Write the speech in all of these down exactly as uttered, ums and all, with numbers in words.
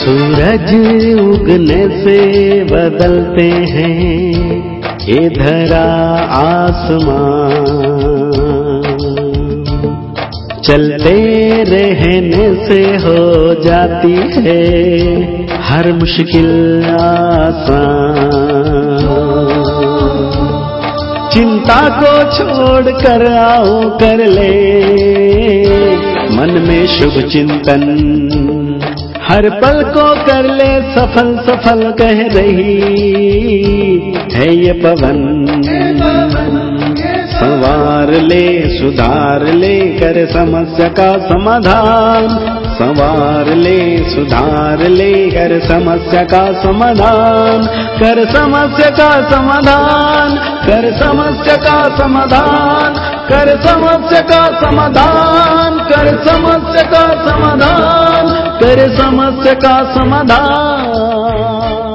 सूरज उगने से बदलते हैं ये धरा आसमान, चलते रहने से हो जाती है हर मुश्किल आसान। चिंता को छोड़ कर आओ कर ले मन में शुभ चिंतन, हर पल को कर ले सफल सफल कह रही है ये पवन। संवार ले सुधार ले कर समस्या का समाधान, संवार ले सुधार ले कर समस्या का समाधान, कर समस्या का समाधान, कर समस्या का समाधान, कर समस्या का समाधान, कर समस्या का समाधान, कर समस्या का समाधान।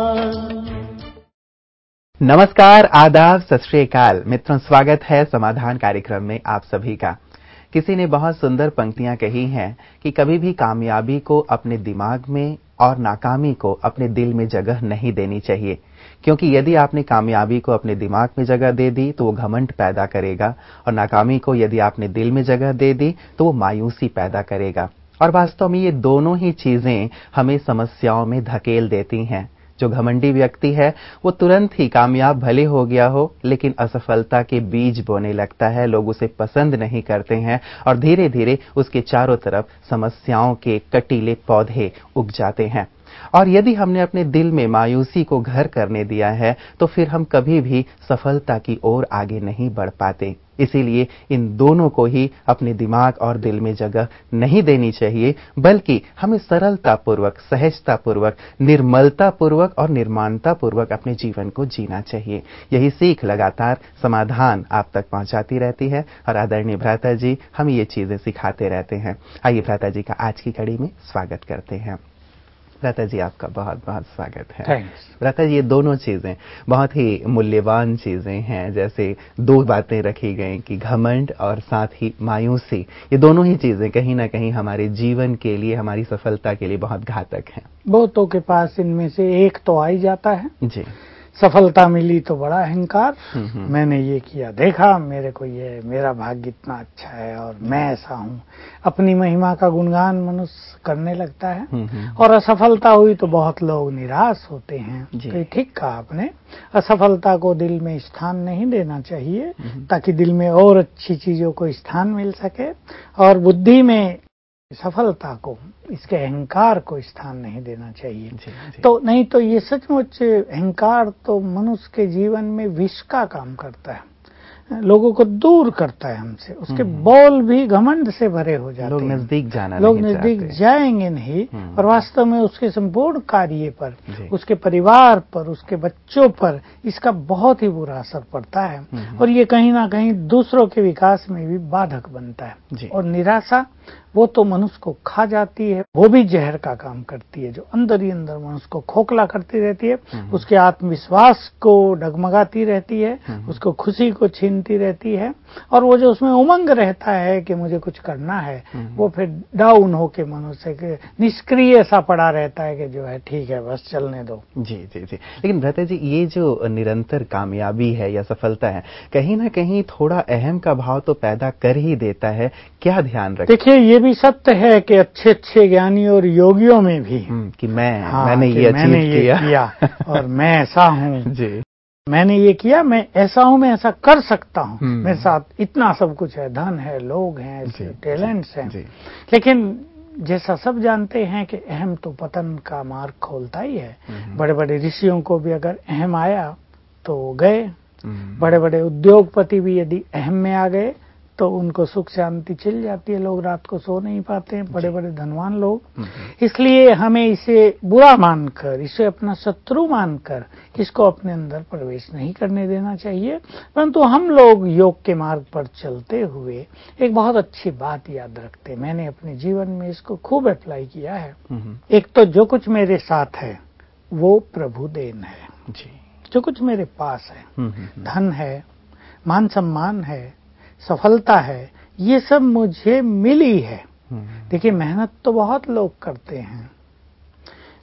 नमस्कार, आदाब, सत श्री अकाल मित्रों, स्वागत है समाधान कार्यक्रम में आप सभी का। किसी ने बहुत सुंदर पंक्तियां कही हैं कि कभी भी कामयाबी को अपने दिमाग में और नाकामी को अपने दिल में जगह नहीं देनी चाहिए, क्योंकि यदि आपने कामयाबी को अपने दिमाग में जगह दे दी तो वो घमंड पैदा करेगा, और नाकामी को यदि आपने दिल में जगह दे दी तो वो मायूसी पैदा करेगा। और वास्तव में ये दोनों ही चीजें हमें समस्याओं में धकेल देती हैं। जो घमंडी व्यक्ति है वो तुरंत ही कामयाब भले हो गया हो, लेकिन असफलता के बीज बोने लगता है, लोग उसे पसंद नहीं करते हैं और धीरे धीरे उसके चारों तरफ समस्याओं के कटीले पौधे उग जाते हैं। और यदि हमने अपने दिल में मायूसी को घर करने दिया है तो फिर हम कभी भी सफलता की ओर आगे नहीं बढ़ पाते। इसीलिए इन दोनों को ही अपने दिमाग और दिल में जगह नहीं देनी चाहिए, बल्कि हमें सरलतापूर्वक, सहजतापूर्वक, निर्मलतापूर्वक और निर्माणतापूर्वक अपने जीवन को जीना चाहिए। यही सीख लगातार समाधान आप तक पहुंचाती रहती है और आदरणीय भ्राता जी हमें ये चीजें सिखाते रहते हैं। आइए भ्राता जी का आज की कड़ी में स्वागत करते हैं। भ्राता जी आपका बहुत बहुत स्वागत है। थैंक्स। भ्राता जी, ये दोनों चीजें बहुत ही मूल्यवान चीजें हैं। जैसे दो बातें रखी गई कि घमंड और साथ ही मायूसी, ये दोनों ही चीजें कहीं ना कहीं हमारे जीवन के लिए, हमारी सफलता के लिए बहुत घातक हैं। बहुतों के पास इनमें से एक तो आ ही जाता है। जी। सफलता मिली तो बड़ा अहंकार, मैंने ये किया, देखा मेरे को, ये मेरा भाग्य इतना अच्छा है और मैं ऐसा हूँ। अपनी महिमा का गुणगान मनुष्य करने लगता है। और असफलता हुई तो बहुत लोग निराश होते हैं। तो ठीक कहा आपने, असफलता को दिल में स्थान नहीं देना चाहिए, ताकि दिल में और अच्छी चीजों को स्थान मिल सके, और बुद्धि में सफलता को, इसके अहंकार को स्थान नहीं देना चाहिए। जी, जी। तो नहीं तो ये सचमुच अहंकार तो मनुष्य के जीवन में विष का काम करता है, लोगों को दूर करता है हमसे। उसके बोल भी घमंड से भरे हो जाते हैं, लोग नजदीक जाना लोग नहीं नजदीक चाहते। जाएंगे नहीं, और वास्तव में उसके संपूर्ण कार्य पर, उसके परिवार पर, उसके बच्चों पर इसका बहुत ही बुरा असर पड़ता है, और ये कहीं ना कहीं दूसरों के विकास में भी बाधक बनता है। और निराशा वो तो मनुष्य को खा जाती है, वो भी जहर का काम करती है, जो अंदर ही अंदर मनुष्य को खोखला करती रहती है, उसके आत्मविश्वास को डगमगाती रहती है, उसको खुशी को छीनती रहती है, और वो जो उसमें उमंग रहता है कि मुझे कुछ करना है, वो फिर डाउन होके मनुष्य के निष्क्रिय सा पड़ा रहता है कि जो है ठीक है बस चलने दो। जी जी जी। लेकिन भ्राता जी, ये जो निरंतर कामयाबी है या सफलता है, कहीं ना कहीं थोड़ा अहम का भाव तो पैदा कर ही देता है। क्या ध्यान रखें? देखिए, ये भी सत्य है कि अच्छे अच्छे ज्ञानी और योगियों में भी कि मैं हाँ, मैंने ये मैंने ये किया, किया और मैं ऐसा हूँ जी, मैंने ये किया, मैं ऐसा हूँ, मैं ऐसा कर सकता हूँ, मेरे साथ इतना सब कुछ है, धन है, लोग हैं, टैलेंट्स हैं। लेकिन जैसा सब जानते हैं कि अहम तो पतन का मार्ग खोलता ही है। बड़े बड़े ऋषियों को भी अगर अहम आया तो गए, बड़े बड़े उद्योगपति भी यदि अहम में आ गए तो उनको सुख शांति चिल जाती है, लोग रात को सो नहीं पाते हैं, बड़े बड़े धनवान लोग। इसलिए हमें इसे बुरा मानकर, इसे अपना शत्रु मानकर इसको अपने अंदर प्रवेश नहीं करने देना चाहिए। परंतु हम लोग योग के मार्ग पर चलते हुए एक बहुत अच्छी बात याद रखते हैं, मैंने अपने जीवन में इसको खूब अप्लाई किया है। एक तो जो कुछ मेरे साथ है वो प्रभु देन है जी। जो कुछ मेरे पास है, धन है, मान सम्मान है, सफलता है, ये सब मुझे मिली है। देखिए, मेहनत तो बहुत लोग करते हैं,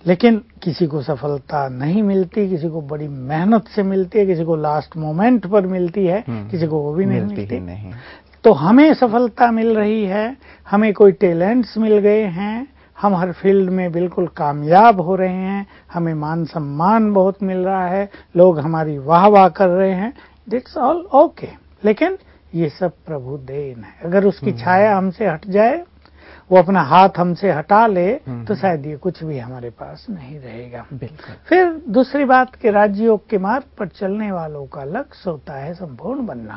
लेकिन किसी को सफलता नहीं मिलती, किसी को बड़ी मेहनत से मिलती है, किसी को लास्ट मोमेंट पर मिलती है, किसी को वो भी नहीं मिलती, मिलती। नहीं। तो हमें सफलता मिल रही है, हमें कोई टैलेंट्स मिल गए हैं, हम हर फील्ड में बिल्कुल कामयाब हो रहे हैं, हमें मान सम्मान बहुत मिल रहा है, लोग हमारी वाह वाह कर रहे हैं, दैट्स ऑल ओके। लेकिन ये सब प्रभु देन है। अगर उसकी छाया हमसे हट जाए, वो अपना हाथ हमसे हटा ले, तो शायद ये कुछ भी हमारे पास नहीं रहेगा। फिर दूसरी बात कि राजयोग के मार्ग पर चलने वालों का लक्ष्य होता है संपूर्ण बनना,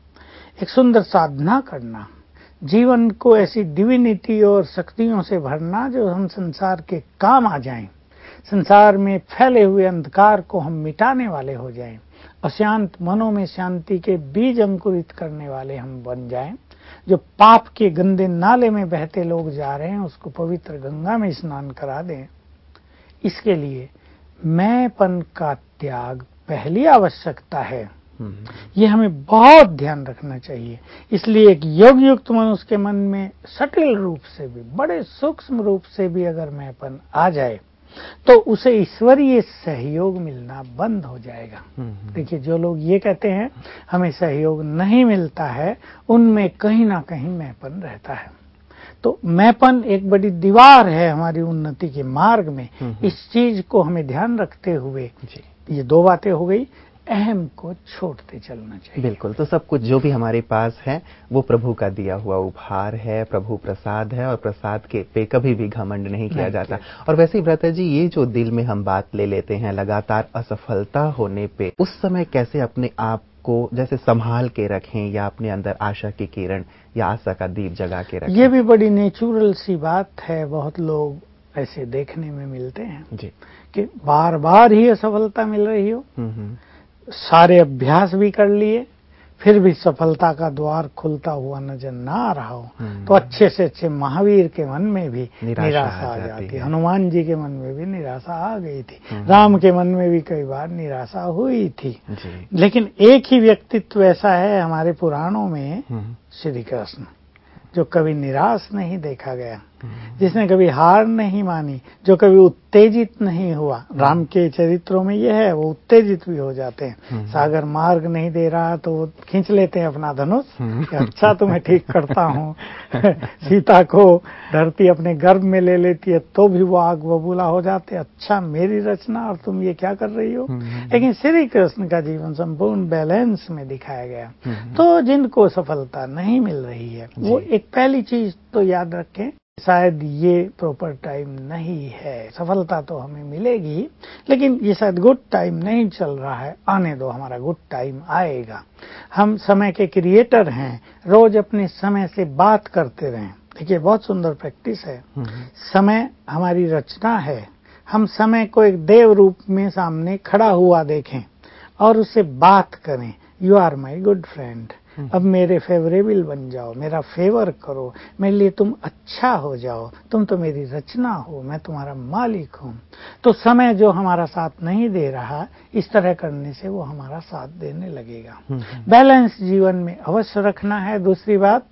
एक सुंदर साधना करना, जीवन को ऐसी डिविनिटी और शक्तियों से भरना जो हम संसार के काम आ जाएं, संसार में फैले हुए अंधकार को हम मिटाने वाले हो जाएं, अशांत मनों में शांति के बीज अंकुरित करने वाले हम बन जाएं, जो पाप के गंदे नाले में बहते लोग जा रहे हैं उसको पवित्र गंगा में स्नान करा दें। इसके लिए मैंपन का त्याग पहली आवश्यकता है। ये हमें बहुत ध्यान रखना चाहिए। इसलिए एक योग युक्त मनुष्य के मन में सटिल रूप से भी, बड़े सूक्ष्म रूप से भी अगर मैंपन आ जाए तो उसे ईश्वरीय सहयोग मिलना बंद हो जाएगा। देखिए, जो लोग ये कहते हैं हमें सहयोग नहीं मिलता है, उनमें कहीं ना कहीं मैंपन रहता है। तो मैंपन एक बड़ी दीवार है हमारी उन्नति के मार्ग में। इस चीज को हमें ध्यान रखते हुए, ये दो बातें हो गई, अहम को छोड़ते चलना चाहिए। बिल्कुल। तो सब कुछ जो भी हमारे पास है वो प्रभु का दिया हुआ उपहार है, प्रभु प्रसाद है, और प्रसाद के पे कभी भी घमंड नहीं किया जाता। और वैसे ही भ्राता जी, ये जो दिल में हम बात ले लेते हैं लगातार असफलता होने पे, उस समय कैसे अपने आप को जैसे संभाल के रखें, या अपने अंदर आशा की किरण या आशा का दीप जगा के रखें? ये भी बड़ी नेचुरल सी बात है। बहुत लोग ऐसे देखने में मिलते हैं जी कि बार बार ही असफलता मिल रही हो, सारे अभ्यास भी कर लिए, फिर भी सफलता का द्वार खुलता हुआ नजर ना आ रहा हो, तो अच्छे से अच्छे महावीर के मन में भी निराशा, निराशा आ जाती है। हनुमान जी के मन में भी निराशा आ गई थी, राम के मन में भी कई बार निराशा हुई थी। लेकिन एक ही व्यक्तित्व ऐसा है हमारे पुराणों में, श्री कृष्ण, जो कभी निराश नहीं देखा गया, जिसने कभी हार नहीं मानी, जो कभी उत्तेजित नहीं हुआ। राम के चरित्रों में यह है, वो उत्तेजित भी हो जाते हैं। सागर मार्ग नहीं दे रहा तो वो खींच लेते हैं अपना धनुष कि अच्छा तुम्हें ठीक करता हूँ। सीता को धरती अपने गर्भ में ले लेती है तो भी वो आग बबूला हो जाते, अच्छा मेरी रचना और तुम ये क्या कर रही हो। लेकिन श्री कृष्ण का जीवन संपूर्ण बैलेंस में दिखाया गया। तो जिनको सफलता नहीं मिल रही है, वो एक पहली चीज तो याद रखें, शायद ये प्रॉपर टाइम नहीं है। सफलता तो हमें मिलेगी, लेकिन ये शायद गुड टाइम नहीं चल रहा है, आने दो, हमारा गुड टाइम आएगा। हम समय के क्रिएटर हैं, रोज अपने समय से बात करते रहें। देखिए, बहुत सुंदर प्रैक्टिस है। समय हमारी रचना है। हम समय को एक देव रूप में सामने खड़ा हुआ देखें और उससे बात करें, you are my good friend, अब मेरे फेवरेबल बन जाओ, मेरा फेवर करो, मेरे लिए तुम अच्छा हो जाओ, तुम तो मेरी रचना हो, मैं तुम्हारा मालिक हूँ। तो समय जो हमारा साथ नहीं दे रहा, इस तरह करने से वो हमारा साथ देने लगेगा। बैलेंस जीवन में अवश्य रखना है। दूसरी बात,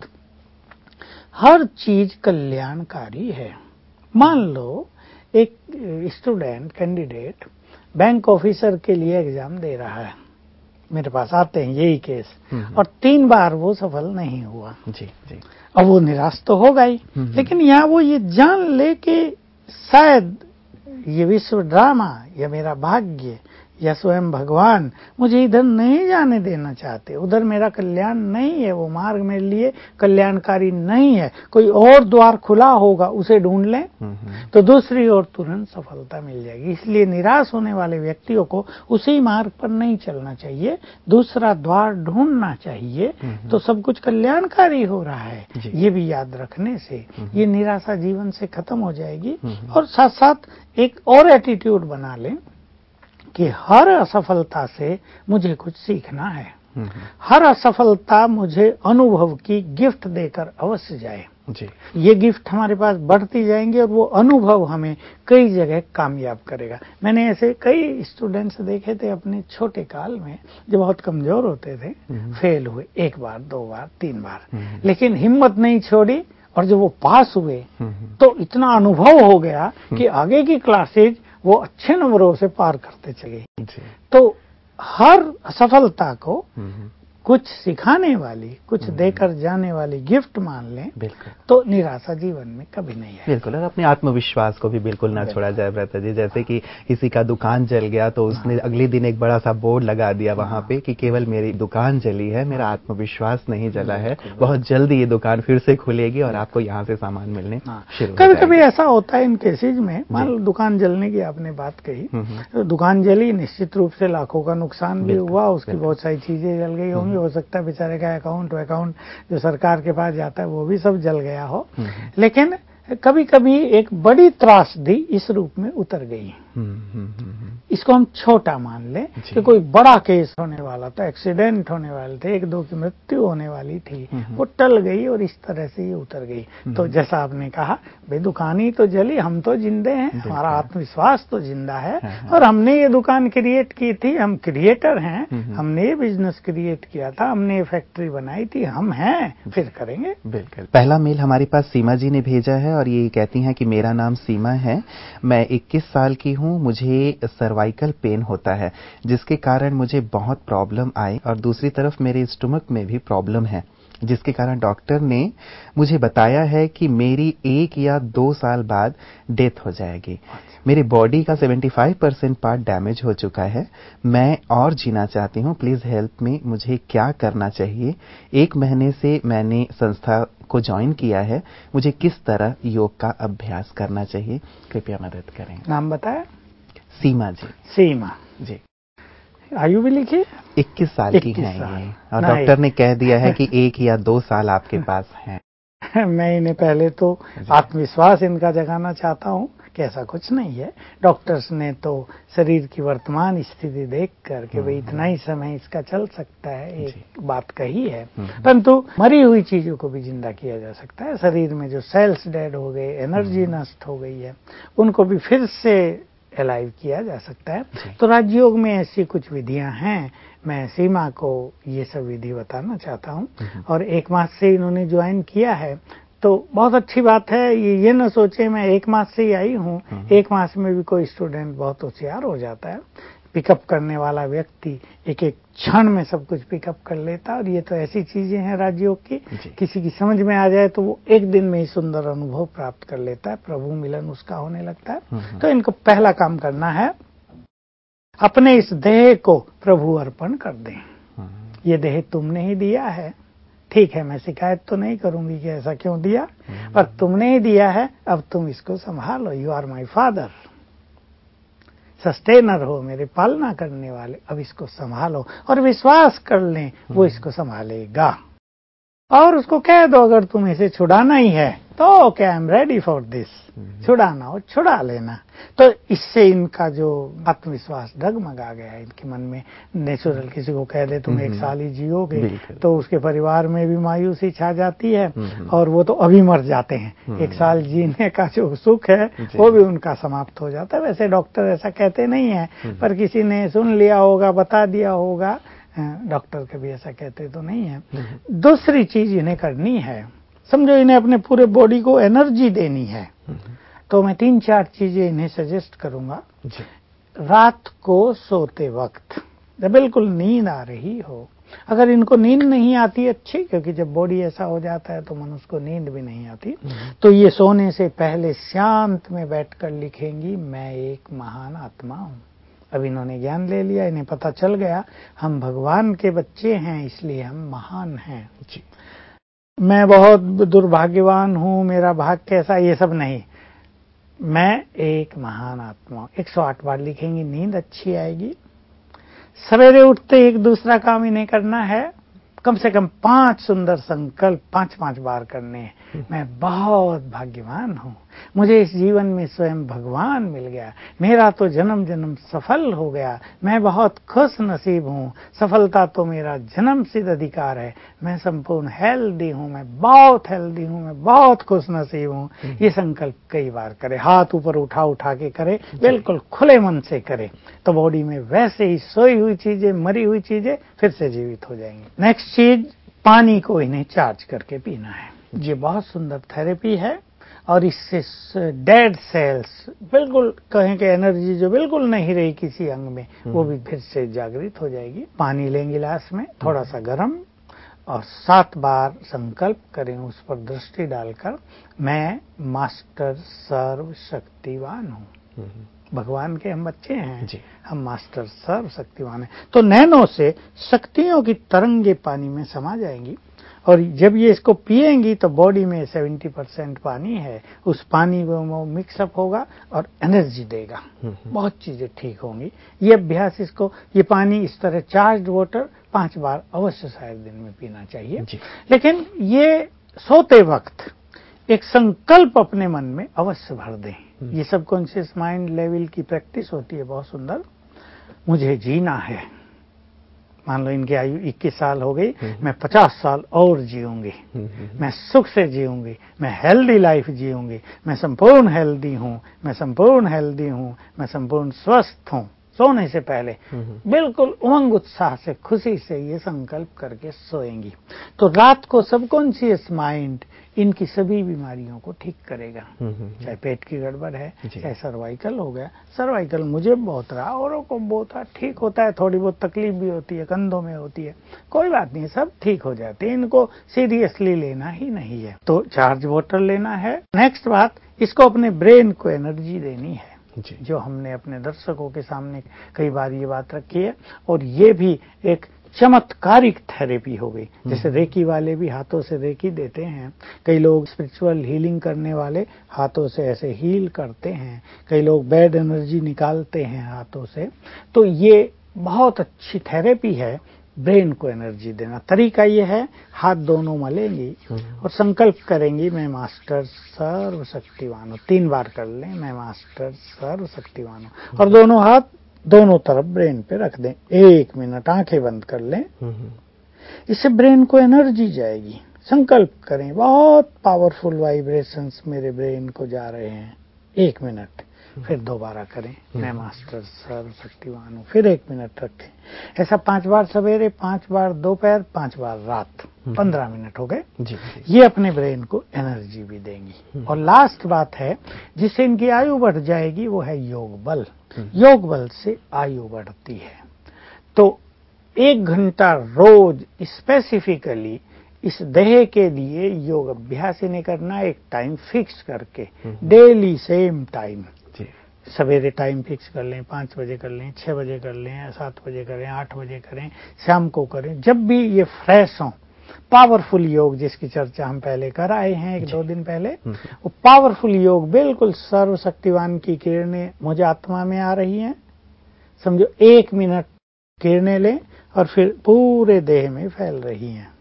हर चीज कल्याणकारी है। मान लो एक स्टूडेंट, कैंडिडेट बैंक ऑफिसर के लिए एग्जाम दे रहा है, मेरे पास आते हैं यही केस, और तीन बार वो सफल नहीं हुआ जी जी अब वो निराश तो होगा ही, लेकिन यहाँ वो ये जान ले कि शायद ये विश्व ड्रामा या मेरा भाग्य या स्वयं भगवान मुझे इधर नहीं जाने देना चाहते, उधर मेरा कल्याण नहीं है, वो मार्ग मेरे लिए कल्याणकारी नहीं है, कोई और द्वार खुला होगा, उसे ढूंढ लें तो दूसरी ओर तुरंत सफलता मिल जाएगी। इसलिए निराश होने वाले व्यक्तियों को उसी मार्ग पर नहीं चलना चाहिए, दूसरा द्वार ढूंढना चाहिए, तो सब कुछ कल्याणकारी हो रहा है। ये भी याद रखने से ये निराशा जीवन से खत्म हो जाएगी। और साथ साथ एक और एटीट्यूड बना लें कि हर असफलता से मुझे कुछ सीखना है, हर असफलता मुझे अनुभव की गिफ्ट देकर अवश्य जाए जी। ये गिफ्ट हमारे पास बढ़ती जाएंगे और वो अनुभव हमें कई जगह कामयाब करेगा। मैंने ऐसे कई स्टूडेंट्स देखे थे अपने छोटे काल में, जो बहुत कमजोर होते थे, फेल हुए एक बार, दो बार, तीन बार, लेकिन हिम्मत नहीं छोड़ी और जब वो पास हुए तो इतना अनुभव हो गया कि आगे की क्लासेज वो अच्छे नंबरों से पार करते चले। तो हर असफलता को कुछ सिखाने वाली, कुछ देकर जाने वाली गिफ्ट मान लें, बिल्कुल, तो निराशा जीवन में कभी नहीं है। बिल्कुल, और अपने आत्मविश्वास को भी बिल्कुल ना छोड़ा जाए भ्राता जी। जैसे कि किसी का दुकान जल गया तो उसने अगले दिन एक बड़ा सा बोर्ड लगा दिया वहां पे कि केवल मेरी दुकान जली है, मेरा आत्मविश्वास नहीं जला है, बहुत जल्दी ये दुकान फिर से खुलेगी और आपको यहाँ से सामान मिलने शुरू। कभी कभी ऐसा होता है इन केसेज में, मान लो दुकान जलने की आपने बात कही, तो दुकान जली, निश्चित रूप से लाखों का नुकसान भी हुआ, उसकी बहुत सारी चीजें जल गई होंगी, हो सकता है बेचारे का अकाउंट अकाउंट जो सरकार के पास जाता है वो भी सब जल गया हो। लेकिन कभी कभी एक बड़ी त्रासदी इस रूप में उतर गई। इसको हम छोटा मान लें कि कोई बड़ा केस होने वाला था, एक्सीडेंट होने वाले थे, एक दो की मृत्यु होने वाली थी, वो टल गई और इस तरह से ये उतर गई। तो जैसा आपने कहा, भाई दुकान ही तो जली, हम तो जिंदे हैं, हमारा आत्मविश्वास तो जिंदा है, और हमने ये दुकान क्रिएट की थी, हम क्रिएटर हैं, हमने ये बिजनेस क्रिएट किया था, हमने ये फैक्ट्री बनाई थी, हम हैं, फिर करेंगे। बिल्कुल। पहला मेल हमारे पास सीमा जी ने भेजा है और ये कहती हैं कि मेरा नाम सीमा है, मैं इक्कीस साल की हूँ, मुझे सर्वाइकल पेन होता है जिसके कारण मुझे बहुत प्रॉब्लम आई, और दूसरी तरफ मेरे स्टमक में भी प्रॉब्लम है जिसके कारण डॉक्टर ने मुझे बताया है कि मेरी एक या दो साल बाद डेथ हो जाएगी। मेरी बॉडी का पचहत्तर परसेंट पार्ट डैमेज हो चुका है, मैं और जीना चाहती हूँ, प्लीज हेल्प मी, मुझे क्या करना चाहिए? एक महीने से मैंने संस्था को ज्वाइन किया है, मुझे किस तरह योग का अभ्यास करना चाहिए? कृपया मदद करें। नाम बताया? सीमा जी। सीमा जी। आयु भी लिखी? इक्कीस साल की हैं ये, और डॉक्टर ने कह दिया है कि एक या दो साल आपके पास हैं। मैं इन्हें पहले तो आत्मविश्वास इनका जगाना चाहता हूँ कि ऐसा कुछ नहीं है। डॉक्टर्स ने तो शरीर की वर्तमान स्थिति देख कर के भाई इतना ही समय इसका चल सकता है, एक बात कही है, परंतु मरी हुई चीजों को भी जिंदा किया जा सकता है। शरीर में जो सेल्स डेड हो गए, एनर्जी नष्ट हो गई है, उनको भी फिर से अलाइव किया जा सकता है। तो राजयोग में ऐसी कुछ विधियां हैं, मैं सीमा को ये सब विधि बताना चाहता हूँ। और एक मास से इन्होंने ज्वाइन किया है, तो बहुत अच्छी बात है। ये ये न सोचे मैं एक मास से ही आई हूँ, एक मास में भी कोई स्टूडेंट बहुत होशियार हो जाता है। पिकअप करने वाला व्यक्ति एक एक क्षण में सब कुछ पिकअप कर लेता है, और ये तो ऐसी चीजें हैं राजयोग की, किसी की समझ में आ जाए तो वो एक दिन में ही सुंदर अनुभव प्राप्त कर लेता है, प्रभु मिलन उसका होने लगता है। तो इनको पहला काम करना है, अपने इस देह को प्रभु अर्पण कर दें। ये देह तुमने ही दिया है, ठीक है, मैं शिकायत तो नहीं करूंगी कि ऐसा क्यों दिया, पर तुमने ही दिया है, अब तुम इसको संभालो। You are my father, sustainer हो, मेरे पालना करने वाले, अब इसको संभालो। और विश्वास कर लें वो इसको संभालेगा। और उसको कह दो अगर तुम इसे छुड़ाना ही है तो okay, I am ready for this, छुड़ाना हो छुड़ा लेना। तो इससे इनका जो आत्मविश्वास डगमगा गया है इनके मन में। नेचुरल किसी को कह दे तुम एक साल ही जियोगे तो उसके परिवार में भी मायूसी छा जाती है, और वो तो अभी मर जाते हैं। एक साल जीने का जो सुख है वो भी उनका समाप्त हो जाता है। वैसे डॉक्टर ऐसा कहते नहीं है, पर किसी ने सुन लिया होगा, बता दिया होगा, डॉक्टर कभी ऐसा कहते तो नहीं है। दूसरी चीज इन्हें करनी है, समझो इन्हें अपने पूरे बॉडी को एनर्जी देनी है, तो मैं तीन चार चीजें इन्हें सजेस्ट करूंगा। रात को सोते वक्त जब बिल्कुल नींद आ रही हो, अगर इनको नींद नहीं आती अच्छी, क्योंकि जब बॉडी ऐसा हो जाता है तो मनुष्य को नींद भी नहीं आती, तो ये सोने से पहले शांत में बैठकर लिखेंगी, मैं एक महान आत्मा हूं। अब इन्होंने ज्ञान ले लिया, इन्हें पता चल गया हम भगवान के बच्चे हैं, इसलिए हम महान हैं। मैं बहुत दुर्भाग्यवान हूं, मेरा भाग कैसा, ये सब नहीं, मैं एक महान आत्मा। एक सौ आठ बार लिखेंगी, नींद अच्छी आएगी। सवेरे उठते एक दूसरा काम इन्हें करना है, कम से कम पांच सुंदर संकल्प पांच पांच बार करने हैं। मैं बहुत भाग्यवान हूं, मुझे इस जीवन में स्वयं भगवान मिल गया, मेरा तो जन्म जन्म सफल हो गया, मैं बहुत खुश नसीब हूं, सफलता तो मेरा जन्म सिद्ध अधिकार है, मैं संपूर्ण हेल्दी हूं, मैं बहुत हेल्दी हूं, मैं बहुत खुश नसीब हूं। ये संकल्प कई बार करे, हाथ ऊपर उठा उठा के करे, बिल्कुल खुले मन से करे, तो बॉडी में वैसे ही सोई हुई चीजें, मरी हुई चीजें फिर से जीवित हो जाएंगी। नेक्स्ट चीज, पानी को इन्हें चार्ज करके पीना है। ये बहुत सुंदर थेरेपी है और इससे डेड सेल्स, बिल्कुल कहें कि एनर्जी जो बिल्कुल नहीं रही किसी अंग में, वो भी फिर से जागृत हो जाएगी। पानी लें गिलास में थोड़ा सा गर्म और सात बार संकल्प करें उस पर दृष्टि डालकर, मैं मास्टर सर्व शक्तिवान हूँ। भगवान के हम बच्चे हैं जी। हम मास्टर सर्व शक्तिवान हैं। तो नैनो से शक्तियों की तरंगे पानी में समा जाएंगी और जब ये इसको पिएंगी तो बॉडी में सत्तर परसेंट पानी है, उस पानी वो मिक्सअप होगा और एनर्जी देगा, बहुत चीजें ठीक होंगी। ये अभ्यास, इसको ये पानी इस तरह चार्ज वाटर पांच बार अवश्य शायद दिन में पीना चाहिए। लेकिन ये सोते वक्त एक संकल्प अपने मन में अवश्य भर दें। ये सबकॉन्शियस माइंड लेवल की प्रैक्टिस होती है, बहुत सुंदर। मुझे जीना है, मान लो इनकी आयु इक्कीस साल हो गई, मैं पचास साल और जीऊंगी, मैं सुख से जीऊंगी, मैं हेल्दी लाइफ जीऊंगी, मैं संपूर्ण हेल्दी हूँ, मैं संपूर्ण हेल्दी हूँ, मैं संपूर्ण स्वस्थ हूँ। सोने से पहले बिल्कुल उमंग उत्साह से खुशी से ये संकल्प करके सोएंगी तो रात को सबकॉन्शियस माइंड इनकी सभी बीमारियों को ठीक करेगा। चाहे पेट की गड़बड़ है, चाहे सर्वाइकल हो गया, सर्वाइकल मुझे बहुत रहा, औरों को बहुत रहा, ठीक होता है, थोड़ी बहुत तकलीफ भी होती है, कंधों में होती है, कोई बात नहीं, सब ठीक हो जाते हैं, इनको सीरियसली लेना ही नहीं है। तो चार्ज वाटर लेना है। नेक्स्ट बात, इसको अपने ब्रेन को एनर्जी देनी है, जो हमने अपने दर्शकों के सामने कई बार ये बात रखी है, और ये भी एक चमत्कारिक थेरेपी हो गई। जैसे रेकी वाले भी हाथों से रेकी देते हैं, कई लोग स्पिरिचुअल हीलिंग करने वाले हाथों से ऐसे हील करते हैं, कई लोग बैड एनर्जी निकालते हैं हाथों से। तो ये बहुत अच्छी थेरेपी है ब्रेन को एनर्जी देना। तरीका ये है, हाथ दोनों मलेंगी और संकल्प करेंगी, मैं मास्टर सर्व शक्तिवान हूँ। तीन बार कर लें, मैं मास्टर सर्व शक्तिवान हूँ, और दोनों हाथ दोनों तरफ ब्रेन पे रख दें। एक मिनट आंखें बंद कर लें, इससे ब्रेन को एनर्जी जाएगी। संकल्प करें, बहुत पावरफुल वाइब्रेशंस मेरे ब्रेन को जा रहे हैं। एक मिनट, फिर दोबारा करें, मैं मास्टर सर्व शक्तिवान हूँ, फिर एक मिनट रखें। ऐसा पांच बार सवेरे, पांच बार दोपहर, पांच बार रात, पंद्रह मिनट हो गए। ये अपने ब्रेन को एनर्जी भी देंगी। और लास्ट बात है जिससे इनकी आयु बढ़ जाएगी, वो है योग बल। योग बल से आयु बढ़ती है। तो एक घंटा रोज स्पेसिफिकली इस देह के लिए योग अभ्यास इन्हें करना, एक टाइम फिक्स करके, डेली सेम टाइम। सवेरे टाइम फिक्स कर लें, पाँच बजे कर लें, छह बजे कर लें, सात बजे करें, आठ बजे करें, शाम को करें, जब भी ये फ्रेश हों। पावरफुल योग जिसकी चर्चा हम पहले कर आए हैं एक दो दिन पहले, वो पावरफुल योग, बिल्कुल सर्वशक्तिवान की किरणें मुझे आत्मा में आ रही हैं, समझो एक मिनट किरणें लें और फिर पूरे देह में फैल रही हैं,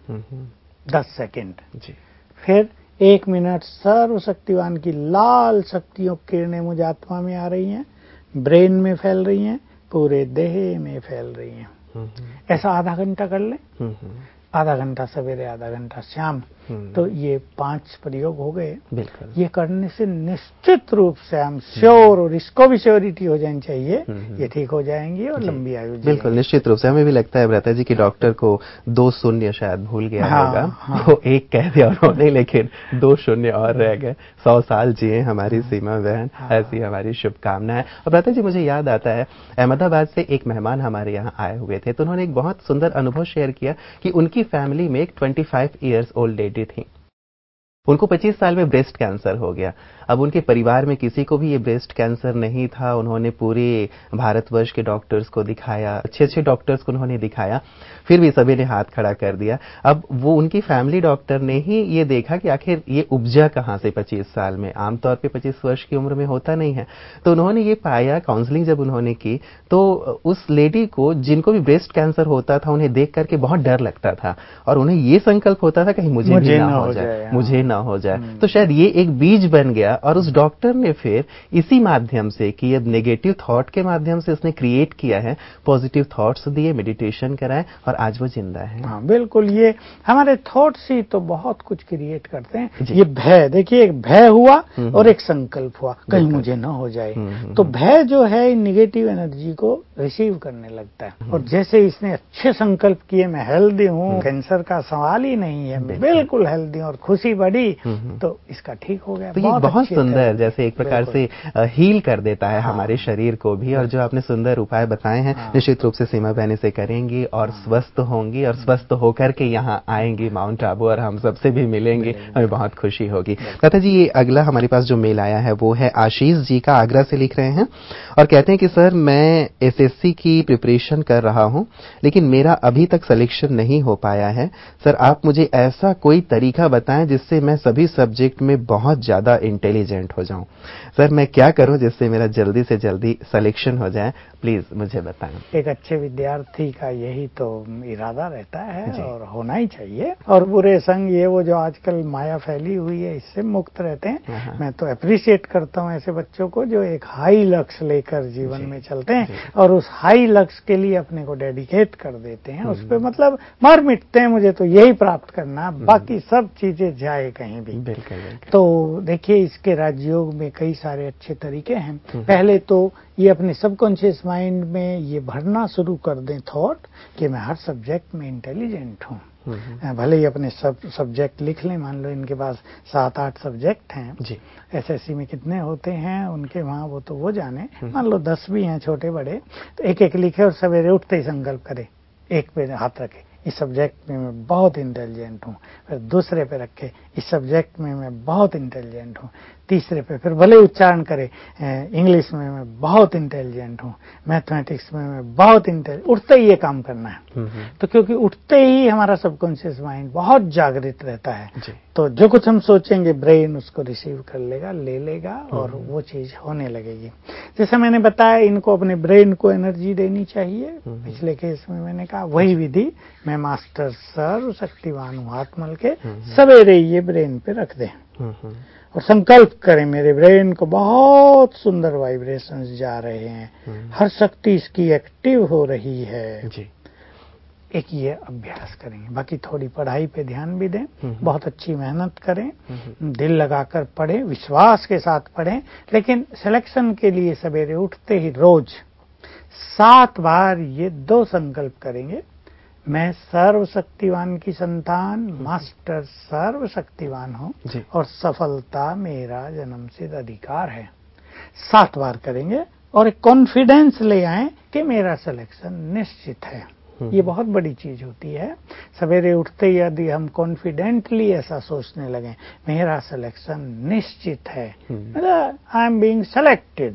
दस सेकंड। फिर एक मिनट सर्वशक्तिवान की लाल शक्तियों किरणें मुझे आत्मा में आ रही हैं, ब्रेन में फैल रही हैं, पूरे देह में फैल रही हैं। ऐसा आधा घंटा कर लें, आधा घंटा सवेरे, आधा घंटा शाम। तो ये पांच प्रयोग हो गए। ये करने से निश्चित रूप से हम श्योर, और इसको भी श्योरिटी हो जानी चाहिए, ये ठीक हो जाएंगी और लंबी आयु। बिल्कुल निश्चित रूप से। हमें भी लगता है भ्राता जी कि डॉक्टर को दो शून्य शायद भूल गया हाँ, होगा हाँ। वो एक कह दिया उन्होंने, लेकिन दो शून्य और रह गए। सौ साल जिए हमारी हाँ, सीमा बहन, हाँ, ऐसी हमारी शुभकामना है। और भ्राता जी मुझे याद आता है, अहमदाबाद से एक मेहमान हमारे यहाँ आए हुए थे, तो उन्होंने एक बहुत सुंदर अनुभव शेयर किया कि उनकी फैमिली में एक पच्चीस इयर्स ओल्ड लेडी थी। उनको पच्चीस साल में ब्रेस्ट कैंसर हो गया। अब उनके परिवार में किसी को भी ये ब्रेस्ट कैंसर नहीं था। उन्होंने पूरे भारतवर्ष के डॉक्टर्स को दिखाया, अच्छे अच्छे डॉक्टर्स को उन्होंने दिखाया, फिर भी सभी ने हाथ खड़ा कर दिया। अब वो उनकी फैमिली डॉक्टर ने ही ये देखा कि आखिर ये उपजा कहाँ से पच्चीस साल में, आमतौर पे पच्चीस वर्ष की उम्र में होता नहीं है। तो उन्होंने ये पाया, काउंसलिंग जब उन्होंने की, तो उस लेडी को, जिनको भी ब्रेस्ट कैंसर होता था, उन्हें देख करके बहुत डर लगता था और उन्हें ये संकल्प होता था कहीं मुझे, मुझे भी ना हो जाए, मुझे ना हो जाए। तो शायद ये एक बीज बन गया और उस डॉक्टर ने फिर इसी माध्यम से कि अब नेगेटिव थॉट के माध्यम से उसने क्रिएट किया है, पॉजिटिव थॉट्स दिए, मेडिटेशन कराए और आज वो जिंदा है। हाँ बिल्कुल, ये हमारे थॉट्स ही तो बहुत कुछ क्रिएट करते हैं। ये भय, देखिए एक भय हुआ और एक संकल्प हुआ, कहीं मुझे ना हो जाए। तो भय जो है निगेटिव एनर्जी को रिसीव करने लगता है। और जैसे इसने अच्छे संकल्प किए, मैं हेल्दी हूँ, कैंसर का सवाल ही नहीं है, बिल्कुल हेल्दी हूँ, और खुशी बढ़ी हुई तो इसका ठीक हो गया। तो ये बहुत सुंदर, जैसे एक प्रकार से हील कर देता है हाँ, हमारे शरीर को भी। और जो आपने सुंदर उपाय बताए हैं, हाँ, निश्चित रूप से सीमा बहन से करेंगी और हाँ, स्वस्थ होंगी और स्वस्थ होकर के यहाँ आएंगी माउंट आबू और हम सबसे भी मिलेंगे, हमें बहुत खुशी होगी। लता जी, ये अगला हमारे पास जो मेल आया है वो है आशीष जी का, आगरा से लिख रहे हैं और कहते हैं कि सर मैं एसएससी की प्रिपरेशन कर रहा हूं लेकिन मेरा अभी तक सिलेक्शन नहीं हो पाया है। सर आप मुझे ऐसा कोई तरीका बताएं जिससे मैं सभी सब्जेक्ट में बहुत ज्यादा इंटेलिजेंट हो जाऊं। सर मैं क्या करूं जिससे मेरा जल्दी से जल्दी सिलेक्शन हो जाए, प्लीज मुझे बताएं। एक अच्छे विद्यार्थी का यही तो इरादा रहता है और होना ही चाहिए। और बुरे संग ये वो जो आजकल माया फैली हुई है इससे मुक्त रहते हैं। मैं तो अप्रिशिएट करता हूं ऐसे बच्चों को जो एक हाई लक्ष्य लेकर जीवन में चलते हैं और उस हाई लक्ष्य के लिए अपने को डेडिकेट कर देते हैं, उस पर मतलब मर मिटते हैं, मुझे तो यही प्राप्त करना, बाकी सब चीजें जाए कहीं भी। बिल्कुल, बिल्कुल। तो देखिए इसके राजयोग में कई सारे अच्छे तरीके हैं। पहले तो ये अपने सबकॉन्शियस माइंड में ये भरना शुरू कर दें थॉट कि मैं हर सब्जेक्ट में इंटेलिजेंट हूँ। भले ही अपने सब सब्जेक्ट लिख लें, मान लो इनके पास सात आठ सब्जेक्ट हैं जी, एसएससी में कितने होते हैं उनके वहाँ वो तो वो जाने, मान लो दस भी हैं छोटे बड़े, तो एक एक लिखे और सवेरे उठते ही संकल्प करे, एक पे हाथ रखे इस सब्जेक्ट में मैं बहुत इंटेलिजेंट हूँ, फिर दूसरे पे रखे इस सब्जेक्ट में मैं बहुत इंटेलिजेंट हूँ, तीसरे पे फिर भले उच्चारण करे इंग्लिश में मैं बहुत इंटेलिजेंट हूँ, मैथमेटिक्स में मैं बहुत इंटेलिजेंट, उठते ही ये काम करना है। तो क्योंकि उठते ही हमारा सबकॉन्शियस माइंड बहुत जागृत रहता है, तो जो कुछ हम सोचेंगे ब्रेन उसको रिसीव कर लेगा, ले लेगा और वो चीज होने लगेगी। जैसे मैंने बताया इनको अपने ब्रेन को एनर्जी देनी चाहिए, पिछले केस में मैंने कहा वही विधि मैं मास्टर सर्व शक्तिवान हूँ हाथ मल के सवेरे ये ब्रेन पे रख दें और संकल्प करें मेरे ब्रेन को बहुत सुंदर वाइब्रेशंस जा रहे हैं, हर शक्ति इसकी एक्टिव हो रही है जी। एक ये अभ्यास करेंगे। बाकी थोड़ी पढ़ाई पे ध्यान भी दें, बहुत अच्छी मेहनत करें, दिल लगाकर पढ़ें, विश्वास के साथ पढ़ें, लेकिन सिलेक्शन के लिए सवेरे उठते ही रोज सात बार ये दो संकल्प करेंगे, मैं सर्वशक्तिवान की संतान मास्टर सर्वशक्तिवान हूँ और सफलता मेरा जन्मसिद्ध अधिकार है। सात बार करेंगे और एक कॉन्फिडेंस ले आए कि मेरा सिलेक्शन निश्चित है। ये बहुत बड़ी चीज होती है। सवेरे उठते ही यदि हम कॉन्फिडेंटली ऐसा सोचने लगे मेरा सिलेक्शन निश्चित है, मतलब I am being selected,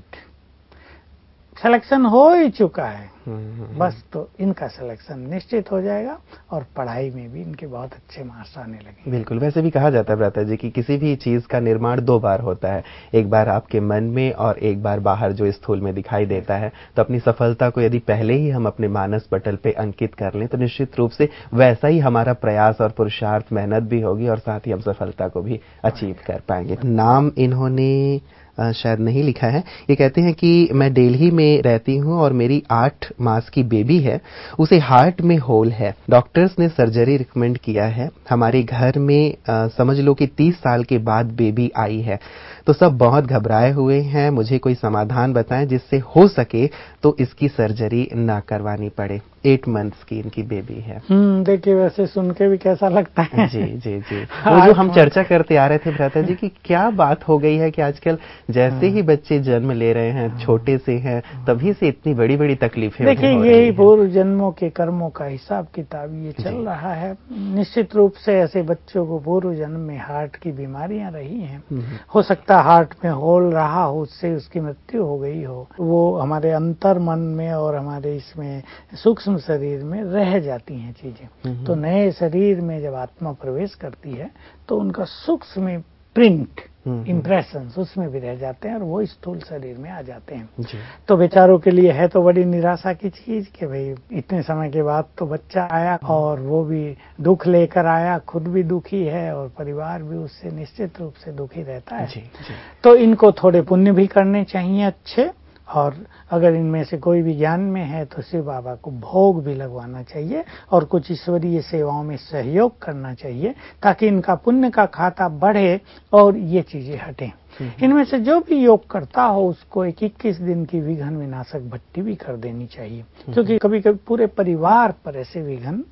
selection हो ही चुका है बस, तो इनका सिलेक्शन निश्चित हो जाएगा और पढ़ाई में भी इनके बहुत अच्छे मार्क्स आने लगेंगे। बिल्कुल, वैसे भी कहा जाता है भ्राता जी कि किसी भी चीज का निर्माण दो बार होता है, एक बार आपके मन में और एक बार बाहर जो स्थूल में दिखाई देता है। तो अपनी सफलता को यदि पहले ही हम अपने मानस पटल पे अंकित कर लें तो निश्चित रूप से वैसा ही हमारा प्रयास और पुरुषार्थ मेहनत भी होगी और साथ ही हम सफलता को भी अचीव कर पाएंगे। नाम इन्होंने आ, शायद नहीं लिखा है। ये कहते हैं कि मैं दिल्ली में रहती हूँ और मेरी आठ मास की बेबी है, उसे हार्ट में होल है, डॉक्टर्स ने सर्जरी रिकमेंड किया है। हमारे घर में आ, समझ लो कि तीस साल के बाद बेबी आई है, तो सब बहुत घबराए हुए हैं। मुझे कोई समाधान बताएं जिससे हो सके तो इसकी सर्जरी ना करवानी पड़े। एट मंथ्स की इनकी बेबी है। हम्म देखिए वैसे सुन के भी कैसा लगता है। जी जी जी वो जो हम चर्चा करते आ रहे थे भ्राता जी कि क्या बात हो गई है कि आजकल जैसे ही बच्चे जन्म ले रहे हैं, छोटे से हैं, तभी से इतनी बड़ी बड़ी तकलीफें हो रही हैं। देखिए यही पूर्व जन्मों के कर्मों का हिसाब किताब ये चल रहा है। निश्चित रूप से ऐसे बच्चों को पूर्व जन्म में हार्ट की बीमारियां रही हैं, हो सकता है हार्ट में होल रहा हो, उससे उसकी मृत्यु हो गई हो, वो हमारे अंतर मन में और हमारे इसमें सूक्ष्म शरीर में रह जाती हैं चीजें। तो नए शरीर में जब आत्मा प्रवेश करती है तो उनका सूक्ष्म प्रिंट इम्प्रेशन उसमें भी रह जाते हैं और वो स्थूल शरीर में आ जाते हैं। तो बेचारों के लिए है तो बड़ी निराशा की चीज कि भाई इतने समय के बाद तो बच्चा आया और वो भी दुख लेकर आया, खुद भी दुखी है और परिवार भी उससे निश्चित रूप से दुखी रहता है। जी, जी। तो इनको थोड़े पुण्य भी करने चाहिए अच्छे, और अगर इनमें से कोई भी ज्ञान में है तो शिव बाबा को भोग भी लगवाना चाहिए और कुछ ईश्वरीय सेवाओं में सहयोग करना चाहिए ताकि इनका पुण्य का खाता बढ़े और ये चीजें हटें। इनमें से जो भी योग करता हो उसको एक इक्कीस दिन की विघ्न विनाशक भट्टी भी कर देनी चाहिए, क्योंकि कभी कभी पूरे परिवार पर ऐसे विघ्न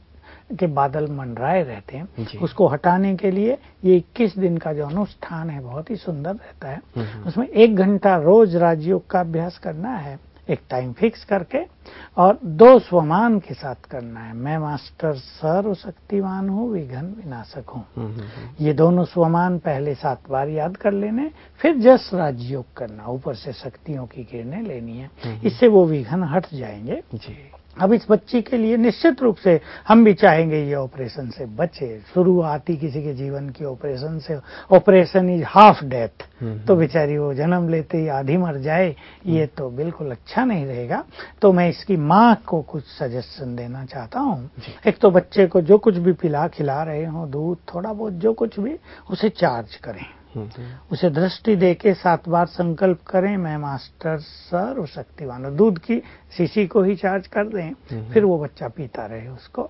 के बादल मंडराए रहते हैं, उसको हटाने के लिए ये इक्कीस दिन का जो अनुष्ठान है बहुत ही सुंदर रहता है। उसमें एक घंटा रोज राजयोग का अभ्यास करना है, एक टाइम फिक्स करके, और दो स्वमान के साथ करना है। मैं मास्टर सर्वशक्तिमान हूँ, विघ्न विनाशक हूँ। ये दोनों स्वमान पहले सात बार याद कर लेने, फिर जस राजयोग करना, ऊपर से शक्तियों की किरणें लेनी है, इससे वो विघ्न हट जाएंगे। अब इस बच्ची के लिए निश्चित रूप से हम भी चाहेंगे ये ऑपरेशन से बचे। शुरुआती किसी के जीवन की ऑपरेशन से, ऑपरेशन इज हाफ डेथ, तो बेचारी वो जन्म लेते ही आधी मर जाए, ये तो बिल्कुल अच्छा नहीं रहेगा। तो मैं इसकी माँ को कुछ सजेशन देना चाहता हूँ। एक तो बच्चे को जो कुछ भी पिला खिला रहे हो, दूध थोड़ा बहुत जो कुछ भी, उसे चार्ज करें, उसे दृष्टि देके सात बार संकल्प करें, मैं मास्टर सर्वशक्तिमान हूं। दूध की शीशी को ही चार्ज कर दें, फिर वो बच्चा पीता रहे उसको।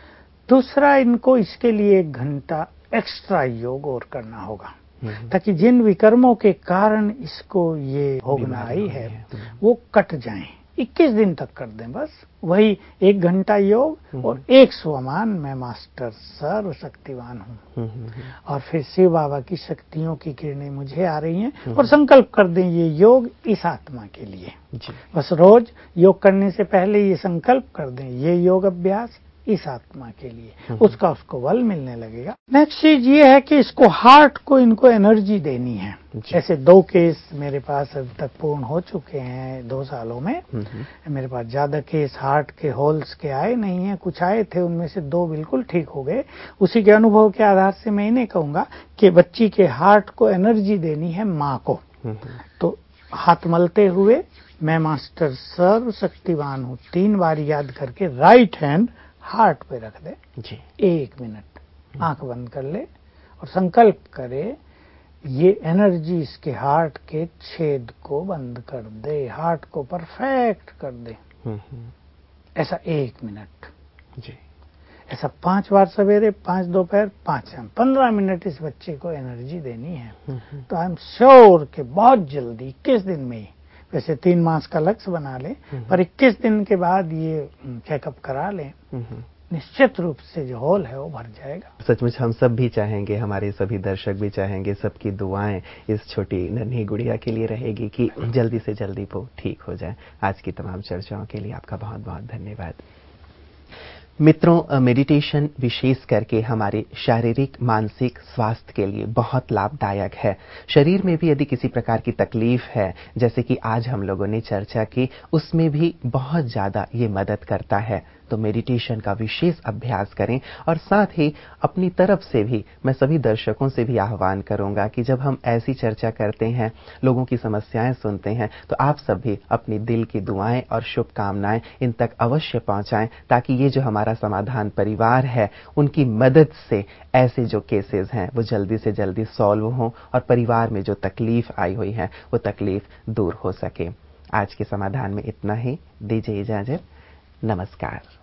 दूसरा, इनको इसके लिए एक घंटा एक्स्ट्रा योग और करना होगा, ताकि जिन विकर्मों के कारण इसको ये भोगना आई है वो कट जाएं। इक्कीस दिन तक कर दें बस, वही एक घंटा योग और एक स्वमान, मैं मास्टर सर्वशक्तिमान हूँ। और फिर शिव बाबा की शक्तियों की किरणें मुझे आ रही हैं, और संकल्प कर दें ये योग इस आत्मा के लिए। बस रोज योग करने से पहले ये संकल्प कर दें, ये योग अभ्यास इस आत्मा के लिए, उसका उसको बल मिलने लगेगा। नेक्स्ट चीज ये है कि इसको हार्ट को इनको एनर्जी देनी है। ऐसे दो केस मेरे पास अब तक पूर्ण हो चुके हैं दो सालों में। मेरे पास ज्यादा केस हार्ट के होल्स के आए नहीं हैं, कुछ आए थे, उनमें से दो बिल्कुल ठीक हो गए। उसी के अनुभव के आधार से मैं इन्हें कहूंगा कि बच्ची के हार्ट को एनर्जी देनी है माँ को। तो हाथ मलते हुए मैं मास्टर सर्वशक्तिवान हूँ तीन बार याद करके राइट हैंड हार्ट पे रख दे जी। एक मिनट आंख बंद कर ले और संकल्प करे, ये एनर्जी इसके हार्ट के छेद को बंद कर दे, हार्ट को परफेक्ट कर दे। ऐसा एक मिनट जी, ऐसा पांच बार सवेरे, पांच दोपहर, पांच शाम, पंद्रह मिनट इस बच्चे को एनर्जी देनी है। तो आई एम श्योर कि बहुत जल्दी इक्कीस दिन में ही, वैसे तीन मास का लक्ष्य बना लें, पर इक्कीस दिन के बाद ये चेकअप करा लें, निश्चित रूप से जो होल है वो भर जाएगा। सचमुच हम सब भी चाहेंगे, हमारे सभी दर्शक भी चाहेंगे, सबकी दुआएं इस छोटी नन्ही गुड़िया के लिए रहेगी कि जल्दी से जल्दी वो ठीक हो जाए। आज की तमाम चर्चाओं के लिए आपका बहुत बहुत धन्यवाद। मित्रों, मेडिटेशन विशेष करके हमारे शारीरिक मानसिक स्वास्थ्य के लिए बहुत लाभदायक है। शरीर में भी यदि किसी प्रकार की तकलीफ है, जैसे कि आज हम लोगों ने चर्चा की, उसमें भी बहुत ज़्यादा ये मदद करता है। तो मेडिटेशन का विशेष अभ्यास करें। और साथ ही अपनी तरफ से भी मैं सभी दर्शकों से भी आह्वान करूंगा कि जब हम ऐसी चर्चा करते हैं, लोगों की समस्याएं सुनते हैं, तो आप सब भी अपनी दिल की दुआएं और शुभकामनाएं इन तक अवश्य पहुंचाएं, ताकि ये जो हमारा समाधान परिवार है, उनकी मदद से ऐसे जो केसेस हैं वो जल्दी से जल्दी सॉल्व हों और परिवार में जो तकलीफ आई हुई है वो तकलीफ दूर हो सके। आज के समाधान में इतना ही, दीजिए इजाजत, नमस्कार।